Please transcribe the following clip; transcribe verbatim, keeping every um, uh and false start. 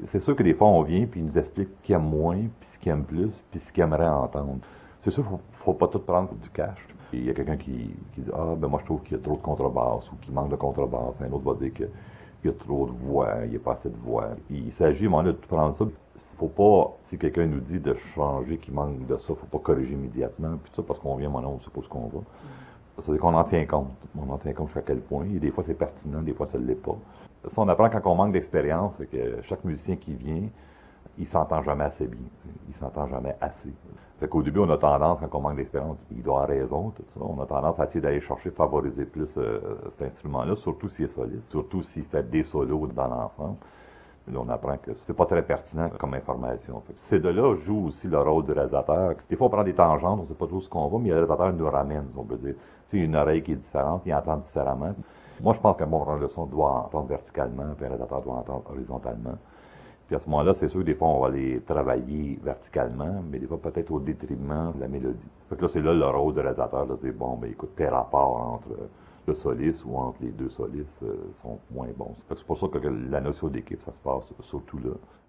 C'est sûr que des fois, on vient puis ils nous explique ce qu'ils aiment moins, puis ce qu'ils aiment plus, puis ce qu'ils aimeraient entendre. C'est sûr qu'il ne faut, faut pas tout prendre du cash. Il y a quelqu'un qui, qui dit Ah, ben moi, je trouve qu'il y a trop de contrebasse ou qu'il manque de contrebasse. Un autre va dire qu'il y a trop de voix, il n'y a pas assez de voix. Il s'agit, à un moment donné, de tout prendre ça. Faut pas, si quelqu'un nous dit de changer, qu'il manque de ça, faut pas corriger immédiatement, puis ça, parce qu'on vient, maintenant, on sait pas ce qu'on va. C'est-à-dire qu'on en tient compte. On en tient compte jusqu'à quel point. Et des fois, c'est pertinent, des fois, ça ne l'est pas. Ça, on apprend quand on manque d'expérience, c'est que chaque musicien qui vient, il s'entend jamais assez bien. T'sais. Il s'entend jamais assez. Fait qu'au début, on a tendance, quand on manque d'expérience, il doit avoir raison, tout ça. On a tendance à essayer d'aller chercher, favoriser plus euh, cet instrument-là, surtout s'il est soliste, surtout s'il fait des solos dans l'ensemble. Là, on apprend que c'est pas très pertinent comme information. C'est de là joue aussi le rôle du réalisateur. Des fois, on prend des tangentes, on sait pas trop ce qu'on va, mais le réalisateur nous ramène, on peut dire. Tu sais, une oreille qui est différente, il entend différemment. Moi, je pense qu'un bon preneur de son doit entendre verticalement, puis un réalisateur doit entendre horizontalement. Puis à ce moment-là, c'est sûr que des fois, on va les travailler verticalement, mais des fois, peut-être au détriment de la mélodie. Fait que là, c'est là le rôle du réalisateur de dire, bon, ben écoute, tes rapports entre le soliste ou entre les deux solistes euh, sont moins bons. C'est pour ça que la notion d'équipe, ça se passe surtout là.